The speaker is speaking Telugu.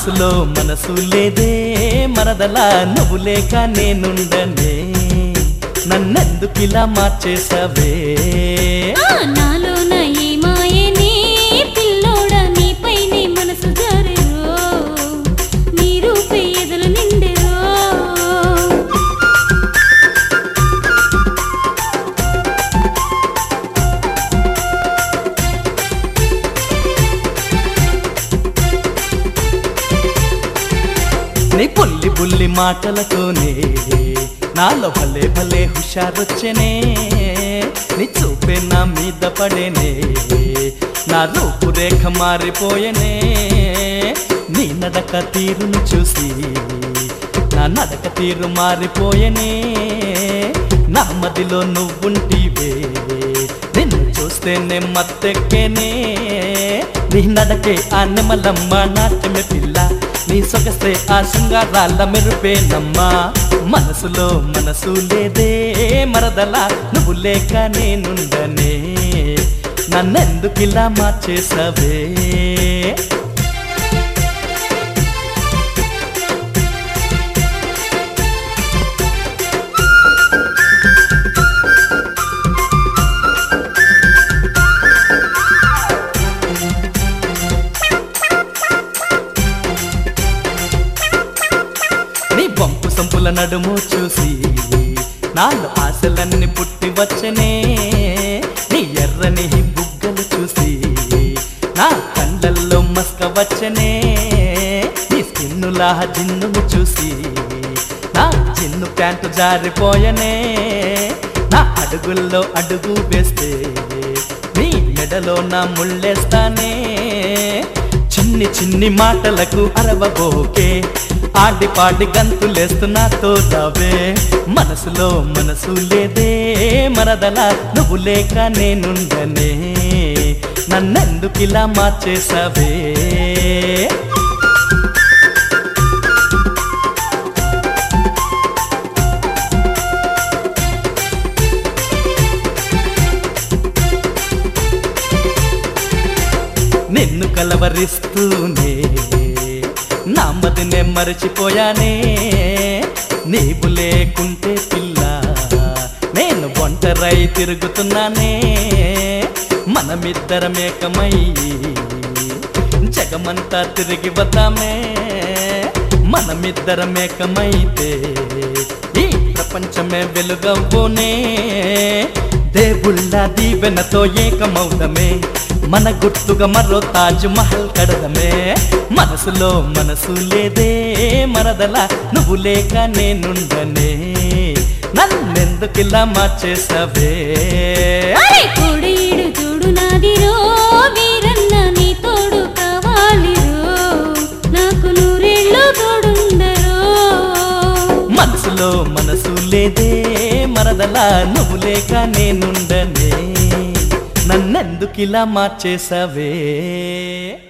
మనసులో మనసు లేదే మరదలా నువ్వు లేక నేనుండనే నన్నెందుకిలా మార్చేసావే నాలోన ఏ మాయనే పిల్లోడా నీపైనే మనసు జారెరో నీ రూపే ఎదలు నిండెరో నీ బుల్లి బుల్లి మాటలతోనే నాలో భలే భలే హుషారొచ్చనే నీ చూపే నా మీద పడేనే నా రూపురేఖ మారిపోయనే నీ నడక తీరును చూసి నా నడక తీరు మారిపోయనే నా మదిలో నువ్వుంటివే నిన్ను చూస్తేనే మత్తెక్కేనే నీ నడకే ఆ నెమలమ్మ నాట్యమే పిల్ల నీ సొగసే ఆ శృంగారాల మెరుపేనమ్మా మనసులో మనసు లేదే మరదలా నువ్వు లేక నేనుండనే నన్నెందుకిలా మార్చేసావే పంపు సంపుల నడుము చూసి నాలో ఆశలన్నీ పుట్టి వచ్చనే నీ ఎర్రని బుగ్గలు చూసి నా కండల్లో మస్క వచ్చనే నీ స్కిన్నులా జిన్నును చూసి నా జిన్ను ప్యాంటు జారిపోయనే నా అడుగుల్లో అడుగు వేస్తే నీ మెడలో నా ముళ్ళేస్తానే చిన్ని చిన్ని మాటలకు అరవబోకే ఆడి పాడి గంతులేస్తున్నాతో దావే మనసులో మనసు లేదే మరదలా నువ్వు లేక నేనుండనే నన్నెందుకిలా మార్చేసావే నిన్ను కలవరిస్తూనే నా మదినే మరచిపోయానే నీవు లేకుంటే పిల్ల నేను ఒంటరై తిరుగుతున్నానే మనమిద్దరమేకమై జగమంతా తిరిగి వద్దామే మనమిద్దరమేకమైతే ఈ ప్రపంచమే వెలుగవ్వునే దేవుళ్ళ దీవెనతో ఏకమౌదమే మన గుర్తుగా మరో తాజ్ మహల్ కడదమే మనసులో మనసు లేదే మరదలా నువ్వు లేక నేనుండనే నన్నెందుకిలా మార్చేసావే కోడేడు చూడు నాదిరో వీరన్న నీ తోడు కావాలిరో నాకు నూరేళ్ళు తోడుండరో మనసులో మనసు లేదే మరదలా నువ్వు లేక నేనుండనే నన్నెందుకిలా మార్చేసావే